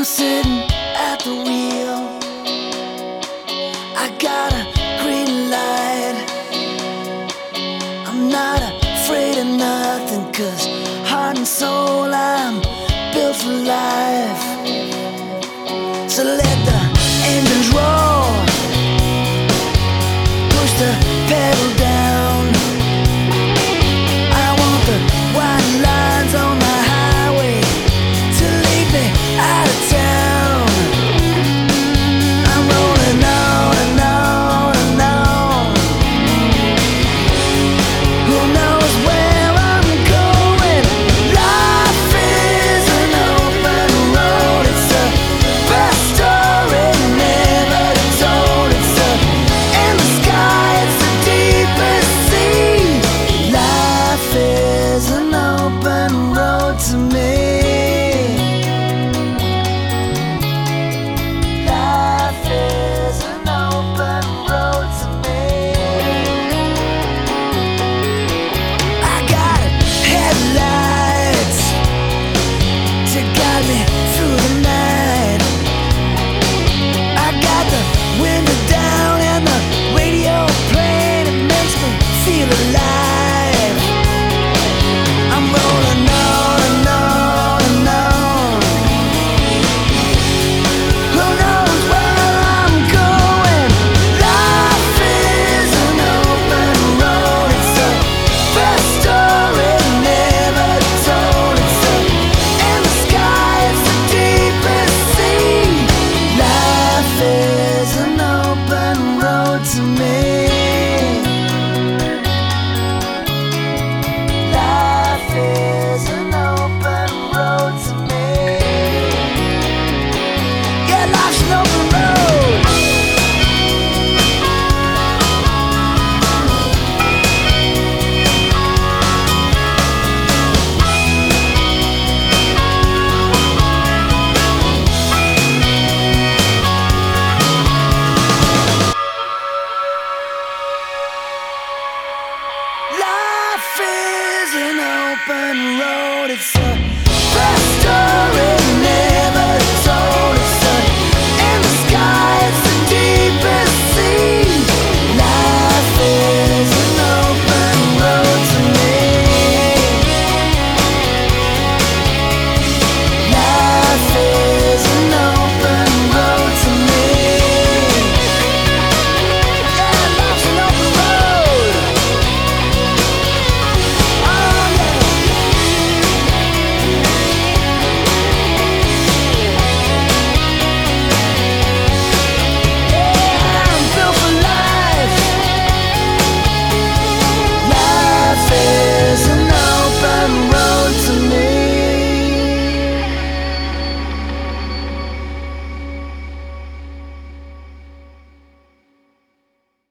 I'm sitting at the wheel. I got a green light. I'm not afraid of nothing, 'cause heart and soul I'm built for life. So let the engines roar, push the pedal down. I want the white lines on the highway to lead me out of town. I'm rolling on and on and on. Who knows where I'm going? Life is an open road. It's a best story never told. It's a in the sky, it's the deepest sea. Life is an open road to me. Life is an open road to me. I got headlights to guide me through the night. I got the window down and the radio playing. It makes me feel alive. I'm rolling on and on and on. Who knows where I'm going? Life is an open road. It's the best story never told. It's the in the sky, it's the deepest sea. Life is an open road to me. Life is an open road to me. Yeah, life's an open road. Life is an open road. It's a